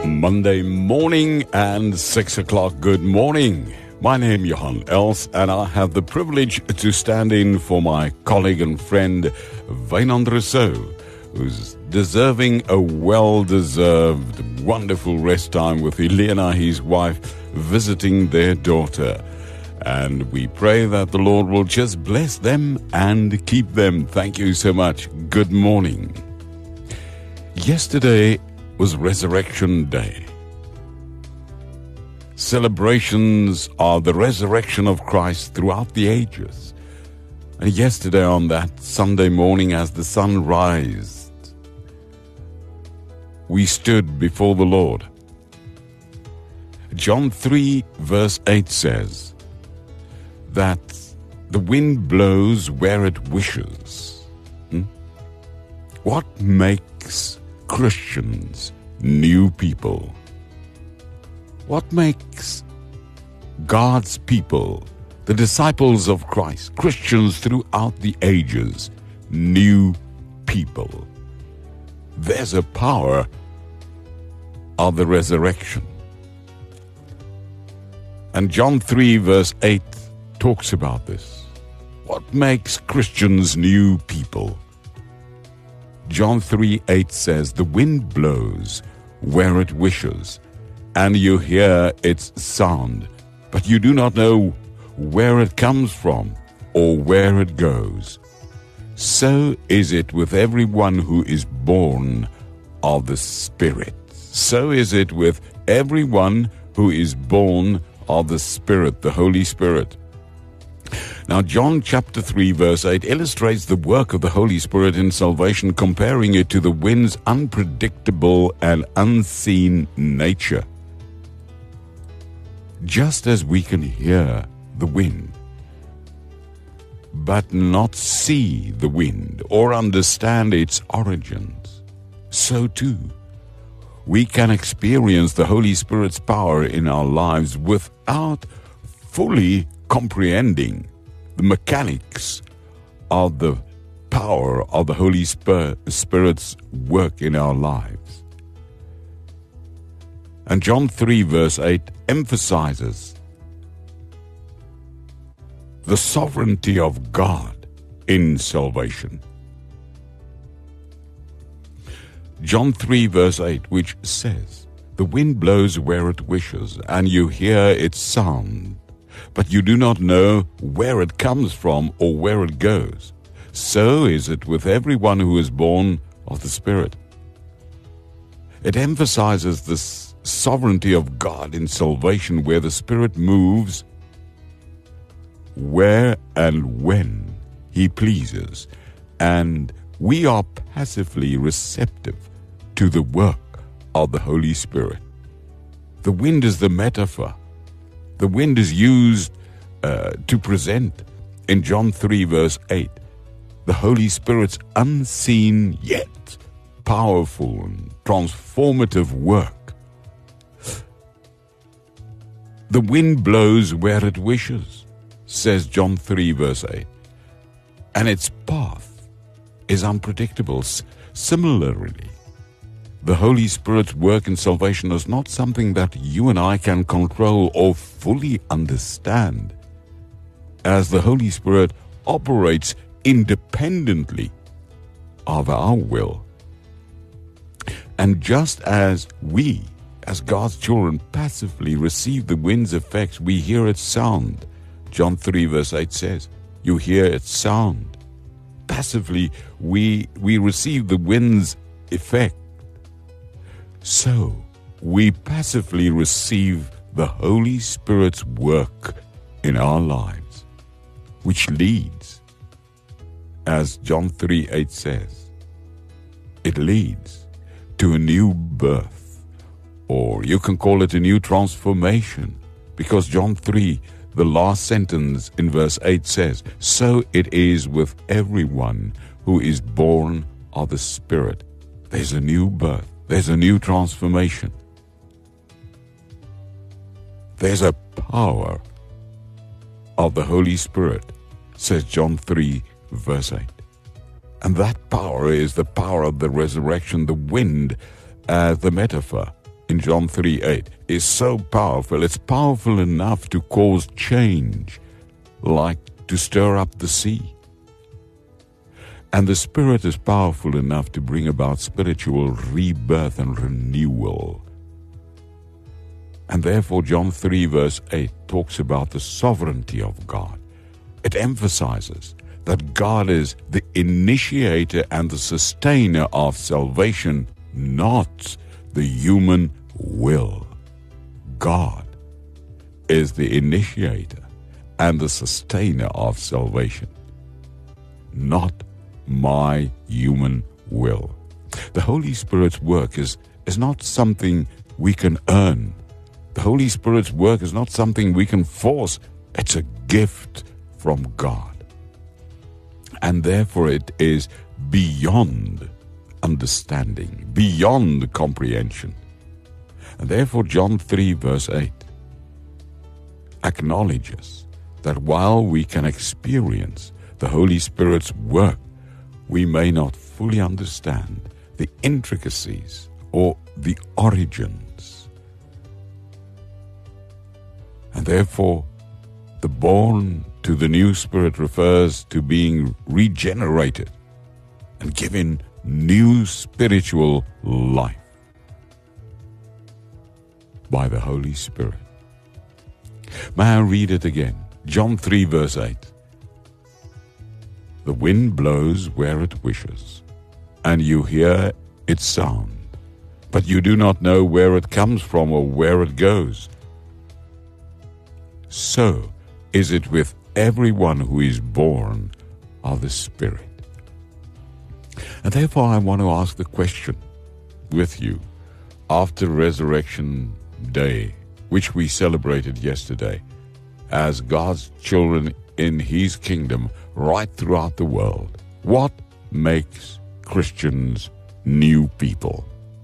Monday morning and 6 o'clock. Good morning. My name is Johan Els, and I have the privilege to stand in for my colleague and friend Wynand Rousseau, who's deserving a well-deserved, wonderful rest time with Elena, his wife, visiting their daughter. And we pray that the Lord will just bless them and keep them. Thank you so much. Good morning. Yesterday was Resurrection Day. Celebrations of the resurrection of Christ throughout the ages. And yesterday on that Sunday morning as the sun rised, we stood before the Lord. John 3 verse 8 says that the wind blows where it wishes. What makes Christians new people? What makes God's people, the disciples of Christ, Christians throughout the ages, new people? There's a power of the resurrection. And John 3 verse 8 talks about this. What makes Christians new people? John 3:8 says, the wind blows where it wishes, and you hear its sound, but you do not know where it comes from or where it goes. So is it with everyone who is born of the Spirit. So is it with everyone who is born of the Spirit, the Holy Spirit. Now, John chapter 3 verse 8 illustrates the work of the Holy Spirit in salvation, comparing it to the wind's unpredictable and unseen nature. Just as we can hear the wind, but not see the wind or understand its origins, so too we can experience the Holy Spirit's power in our lives without fully comprehending the mechanics of the power of the Holy Spirit's work in our lives. And John 3 verse 8 emphasizes the sovereignty of God in salvation. John 3 verse 8, which says, the wind blows where it wishes, and you hear its sound, but you do not know where it comes from or where it goes. So is it with everyone who is born of the Spirit. It emphasizes the sovereignty of God in salvation, where the Spirit moves where and when He pleases, and we are passively receptive to the work of the Holy Spirit. The wind is the metaphor. The wind is used to present in John 3 verse 8 the Holy Spirit's unseen yet powerful and transformative work. The wind blows where it wishes, says John 3 verse 8, and its path is unpredictable. Similarly, the Holy Spirit's work in salvation is not something that you and I can control or fully understand, as the Holy Spirit operates independently of our will. And just as we, as God's children, passively receive the wind's effects, we hear its sound. John 3 verse 8 says, you hear its sound. Passively, we receive the wind's effect. So, we passively receive the Holy Spirit's work in our lives, which leads, as John 3:8 says, it leads to a new birth, or you can call it a new transformation, because John 3, the last sentence in verse 8 says, so it is with everyone who is born of the Spirit. There's a new birth. There's a new transformation. There's a power of the Holy Spirit, says John 3 verse 8. And that power is the power of the resurrection, the wind as the metaphor, in John 3:8 is so powerful. It's powerful enough to cause change, like to stir up the sea. And the Spirit is powerful enough to bring about spiritual rebirth and renewal. And therefore John 3 verse 8 talks about the sovereignty of God. It emphasizes that God is the initiator and the sustainer of salvation, not the human will. God is the initiator and the sustainer of salvation, not my human will. The Holy Spirit's work is not something we can earn. The Holy Spirit's work is not something we can force. It's a gift from God. And therefore it is beyond understanding, beyond comprehension. And therefore John 3 verse 8 acknowledges that while we can experience the Holy Spirit's work, we may not fully understand the intricacies or the origins. And therefore, the born to the new Spirit refers to being regenerated and given new spiritual life by the Holy Spirit. May I read it again? John 3 verse 8. The wind blows where it wishes, and you hear its sound, but you do not know where it comes from or where it goes. So is it with everyone who is born of the Spirit. And therefore I want to ask the question with you after Resurrection Day, which we celebrated yesterday, as God's children in His kingdom right throughout the world. What makes Christians new people?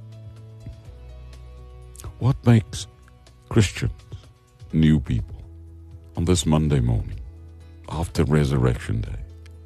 What makes Christians new people on this Monday morning after Resurrection Day?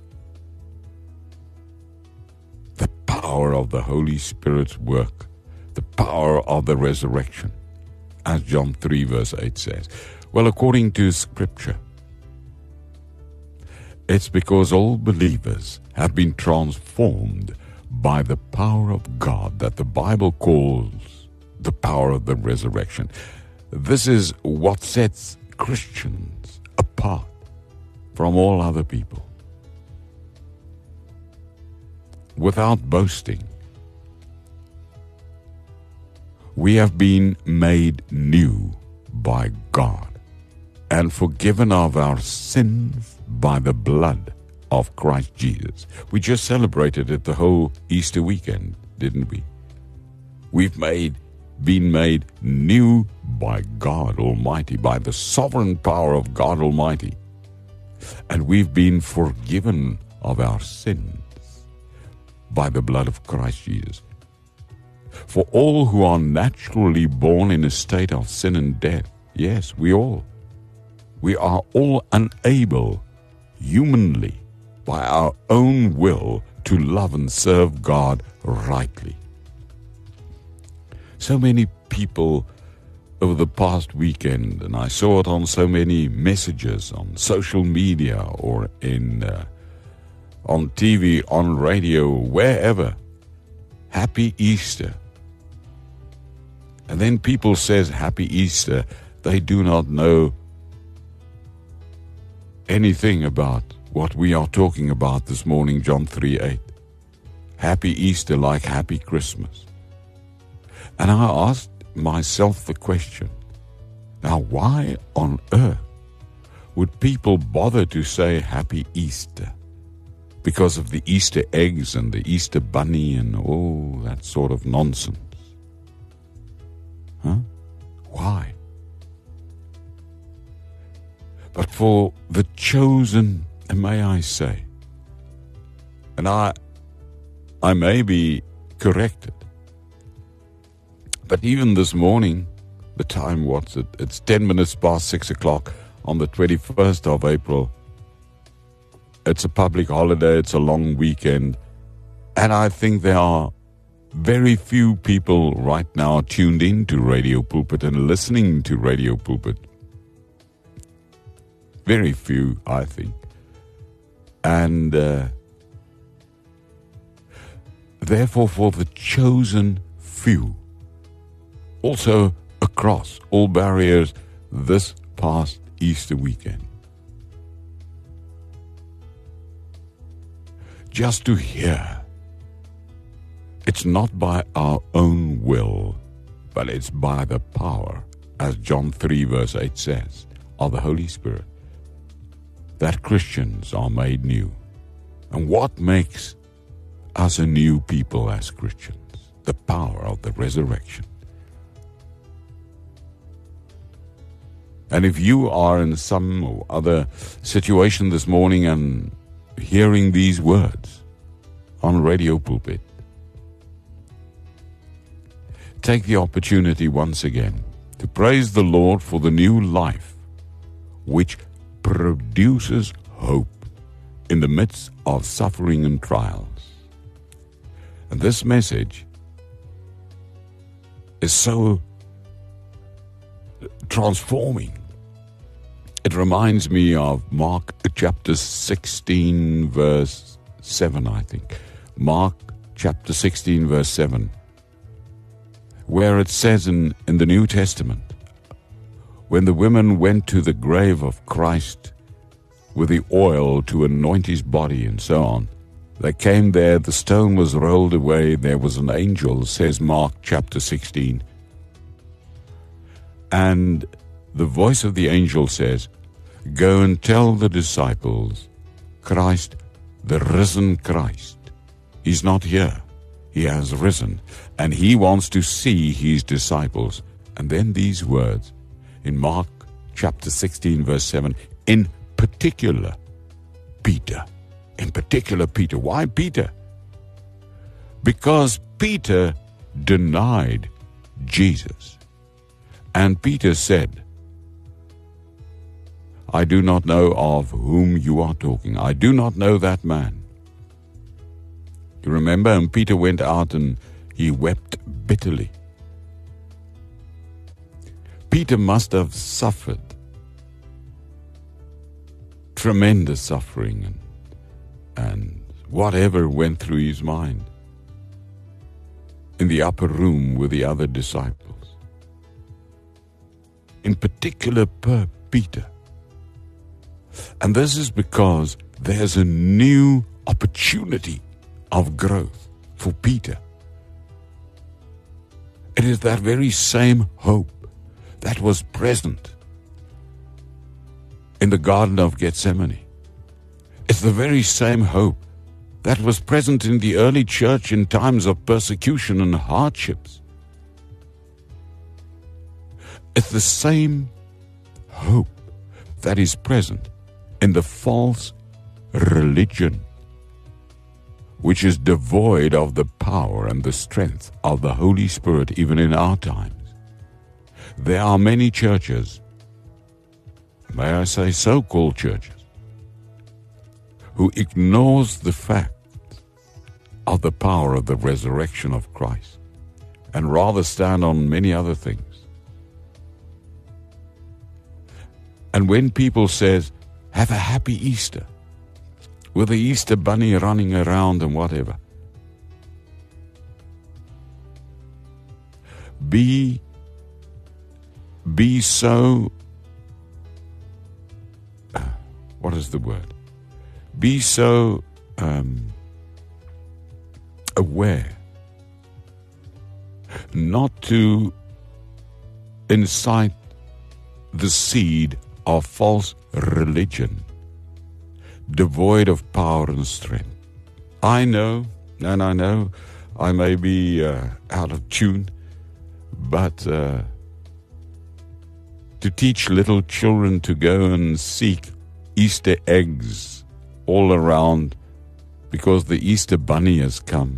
The power of the Holy Spirit's work, the power of the resurrection, as John 3 verse 8 says. Well, according to Scripture, it's because all believers have been transformed by the power of God that the Bible calls the power of the resurrection. This is what sets Christians apart from all other people. Without boasting, we have been made new by God and forgiven of our sins by the blood of Christ Jesus. We just celebrated it the whole Easter weekend, didn't we? We've been made new by God Almighty, by the sovereign power of God Almighty. And we've been forgiven of our sins by the blood of Christ Jesus. For all who are naturally born in a state of sin and death, yes, we are all unable humanly by our own will to love and serve God rightly. So many people over the past weekend, and I saw it on so many messages on social media or on TV, on radio, wherever, Happy Easter. And then people says Happy Easter. They do not know anything about what we are talking about this morning, John 3:8. Happy Easter like Happy Christmas. And I asked myself the question, now why on earth would people bother to say Happy Easter? Because of the Easter eggs and the Easter bunny and all that sort of nonsense. Huh? Why? But for the chosen, and may I say, and I may be corrected, but even this morning, the time, what's it? It's 10 minutes past 6 o'clock on the 21st of April. It's a public holiday, it's a long weekend, and I think there are very few people right now are tuned in to Radio Pulpit and listening to Radio Pulpit. Very few, I think. And therefore, for the chosen few, also across all barriers this past Easter weekend, just to hear, it's not by our own will, but it's by the power, as John 3 verse 8 says, of the Holy Spirit, that Christians are made new. And what makes us a new people as Christians? The power of the resurrection. And if you are in some or other situation this morning and hearing these words on Radio Pulpit, take the opportunity once again to praise the Lord for the new life which produces hope in the midst of suffering and trials. And this message is so transforming. It reminds me of Mark chapter 16 verse 7, I think. Mark chapter 16 verse 7, where it says in the New Testament, when the women went to the grave of Christ with the oil to anoint his body and so on, they came there, the stone was rolled away, there was an angel, says Mark chapter 16. And the voice of the angel says, "Go and tell the disciples, Christ, the risen Christ, he's not here. He has risen, and he wants to see his disciples." And then these words in Mark chapter 16 verse 7, in particular Peter. In particular Peter. Why Peter? Because Peter denied Jesus. And Peter said, "I do not know of whom you are talking. I do not know that man." You remember? And Peter went out and he wept bitterly. Peter must have suffered tremendous suffering and whatever went through his mind in the upper room with the other disciples. In particular, Peter. And this is because there's a new opportunity of growth for Peter. It is that very same hope that was present in the Garden of Gethsemane. It's the very same hope that was present in the early church in times of persecution and hardships. It's the same hope that is present in the false religion, which is devoid of the power and the strength of the Holy Spirit even in our times. There are many churches, may I say so-called churches, who ignores the fact of the power of the resurrection of Christ and rather stand on many other things. And when people says, "Have a happy Easter," with the Easter bunny running around and whatever, be so, what is the word? Be so aware not to incite the seed of false religion, devoid of power and strength. I know I may be out of tune, but to teach little children to go and seek Easter eggs all around because the Easter bunny has come.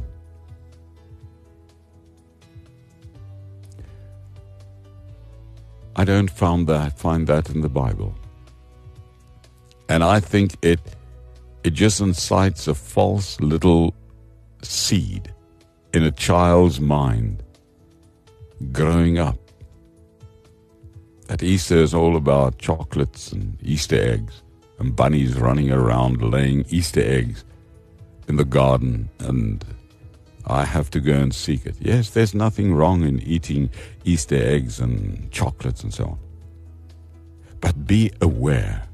I don't find that in the Bible. And I think it just incites a false little seed in a child's mind growing up that Easter is all about chocolates and Easter eggs and bunnies running around laying Easter eggs in the garden, and I have to go and seek it. Yes, there's nothing wrong in eating Easter eggs and chocolates and so on. But be aware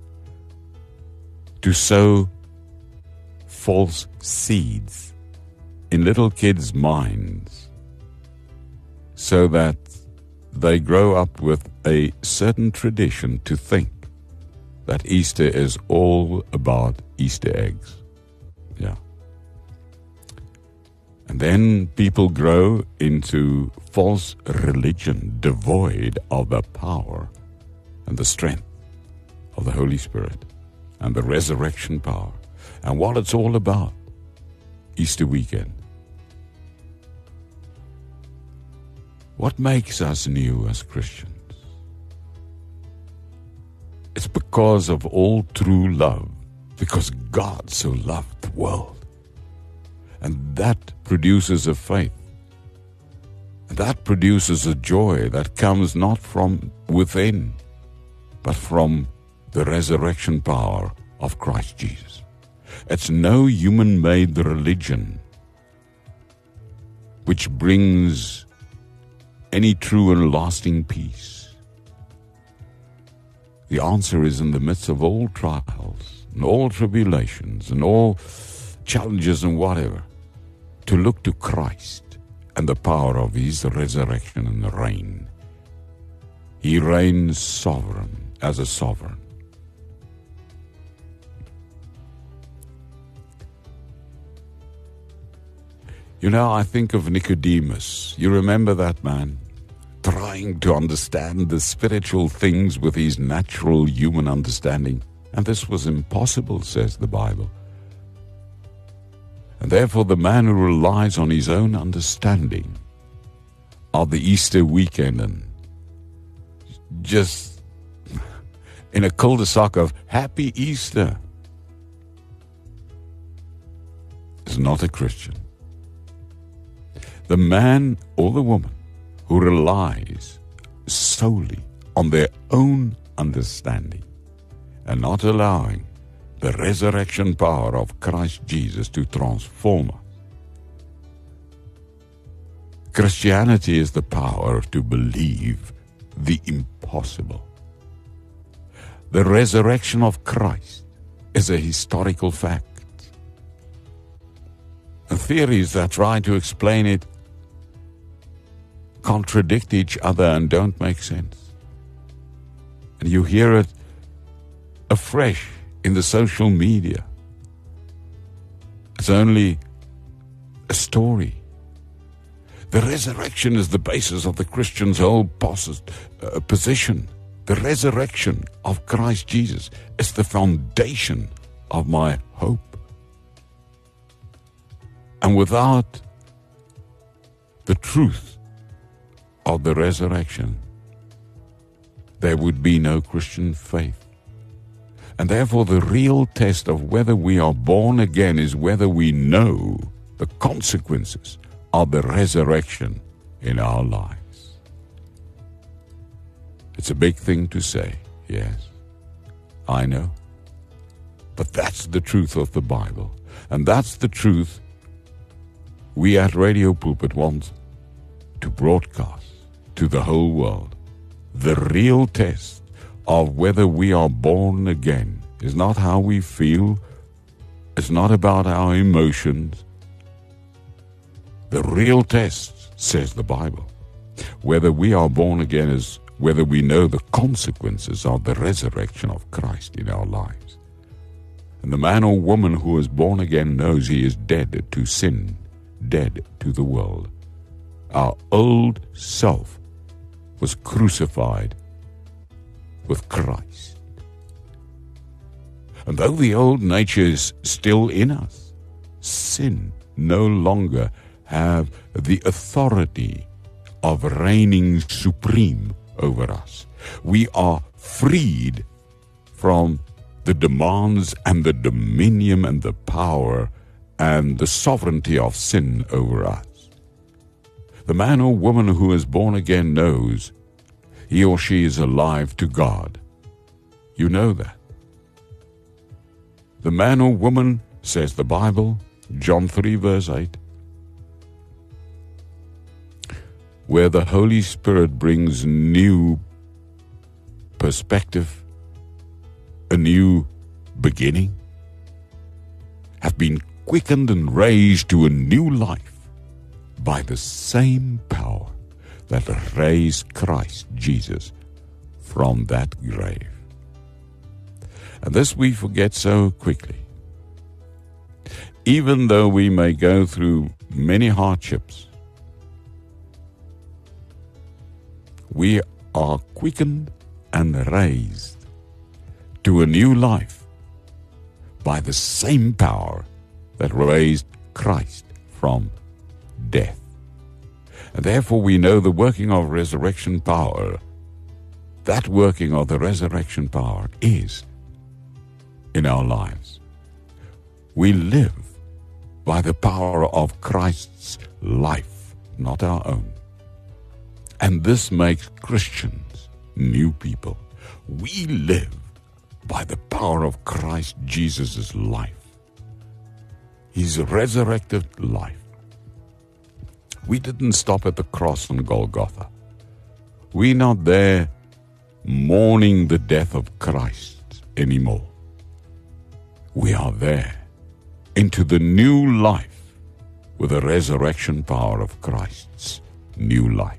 to sow false seeds in little kids' minds so that they grow up with a certain tradition to think that Easter is all about Easter eggs. Yeah. And then people grow into false religion devoid of the power and the strength of the Holy Spirit and the resurrection power and what it's all about, Easter weekend. What makes us new as Christians? It's because of all true love, because God so loved the world. And that produces a faith. And that produces a joy that comes not from within, but from the resurrection power of Christ Jesus. It's no human-made religion which brings any true and lasting peace. The answer is in the midst of all trials and all tribulations and all challenges and whatever, to look to Christ and the power of His resurrection and reign. He reigns sovereign as a sovereign. You know, I think of Nicodemus. You remember that man? Trying to understand the spiritual things with his natural human understanding. And this was impossible, says the Bible. And therefore the man who relies on his own understanding of the Easter weekend and just in a cul-de-sac of Happy Easter is not a Christian. The man or the woman who relies solely on their own understanding and not allowing the resurrection power of Christ Jesus to transform us. Christianity is the power to believe the impossible. The resurrection of Christ is a historical fact. The theories that try to explain it contradict each other and don't make sense. And you hear it afresh in the social media. It's only a story. The resurrection is the basis of the Christian's whole position. The resurrection of Christ Jesus is the foundation of my hope. And without the truth of the resurrection, there would be no Christian faith. And therefore the real test of whether we are born again is whether we know the consequences of the resurrection in our lives. It's a big thing to say, yes, I know. But that's the truth of the Bible. And that's the truth we at Radio Pulpit want to broadcast to the whole world. The real test of whether we are born again is not how we feel. It's not about our emotions. The real test, says the Bible, whether we are born again is whether we know the consequences of the resurrection of Christ in our lives. And the man or woman who is born again knows he is dead to sin, dead to the world. Our old self was crucified with Christ. And though the old nature is still in us, sin no longer have the authority of reigning supreme over us. We are freed from the demands and the dominion and the power and the sovereignty of sin over us. The man or woman who is born again knows he or she is alive to God. You know that. The man or woman, says the Bible, John 3 verse 8, where the Holy Spirit brings new perspective, a new beginning, have been quickened and raised to a new life by the same power that raised Christ Jesus from that grave. And this we forget so quickly. Even though we may go through many hardships, we are quickened and raised to a new life by the same power that raised Christ from death. And therefore we know the working of resurrection power, that working of the resurrection power is in our lives. We live by the power of Christ's life, not our own. And this makes Christians new people. We live by the power of Christ Jesus' life, His resurrected life. We didn't stop at the cross on Golgotha. We're not there mourning the death of Christ anymore. We are there into the new life with the resurrection power of Christ's new life.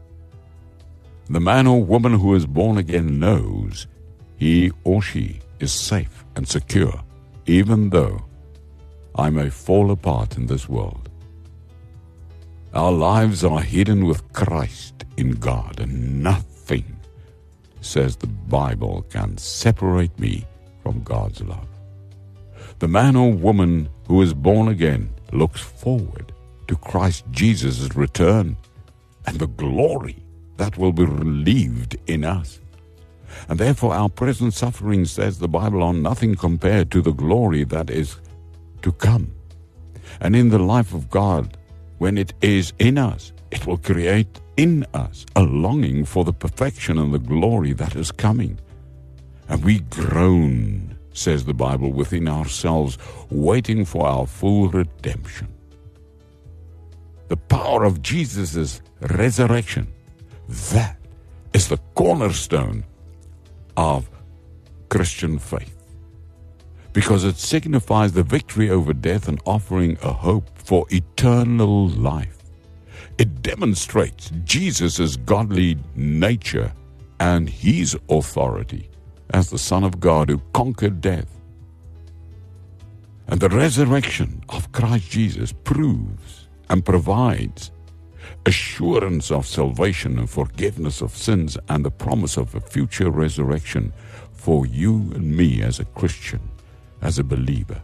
The man or woman who is born again knows he or she is safe and secure, even though I may fall apart in this world. Our lives are hidden with Christ in God, and nothing, says the Bible, can separate me from God's love. The man or woman who is born again looks forward to Christ Jesus' return and the glory that will be relieved in us. And therefore our present suffering, says the Bible, are nothing compared to the glory that is to come. And in the life of God, when it is in us, it will create in us a longing for the perfection and the glory that is coming. And we groan, says the Bible, within ourselves, waiting for our full redemption. The power of Jesus' resurrection, that is the cornerstone of Christian faith, because it signifies the victory over death and offering a hope for eternal life. It demonstrates Jesus' godly nature and His authority as the Son of God who conquered death. And the resurrection of Christ Jesus proves and provides assurance of salvation and forgiveness of sins and the promise of a future resurrection for you and me as a Christian, as a believer.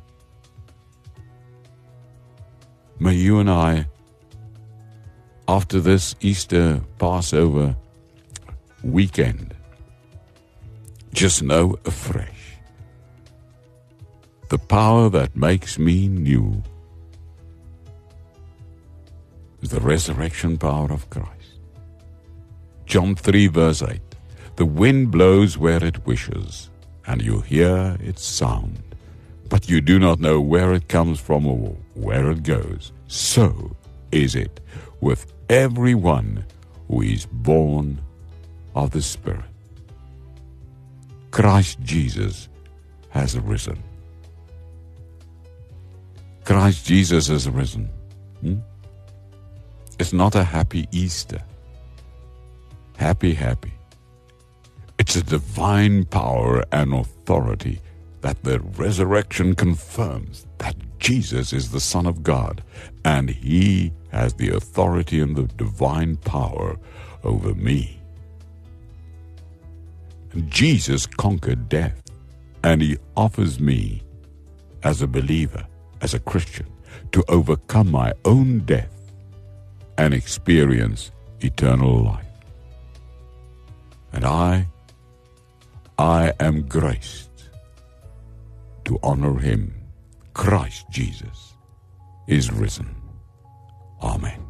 May you and I, after this Easter Passover weekend, just know afresh the power that makes me new is the resurrection power of Christ. John 3 verse 8, the wind blows where it wishes, and you hear its sound, but you do not know where it comes from or where it goes. So is it with everyone who is born of the Spirit. Christ Jesus has risen. Christ Jesus has risen. It's not a happy Easter. Happy. It's a divine power and authority that the resurrection confirms that Jesus is the Son of God, and He has the authority and the divine power over me. And Jesus conquered death, and He offers me, as a believer, as a Christian, to overcome my own death and experience eternal life. And I am graced to honor Him. Christ Jesus is risen. Amen.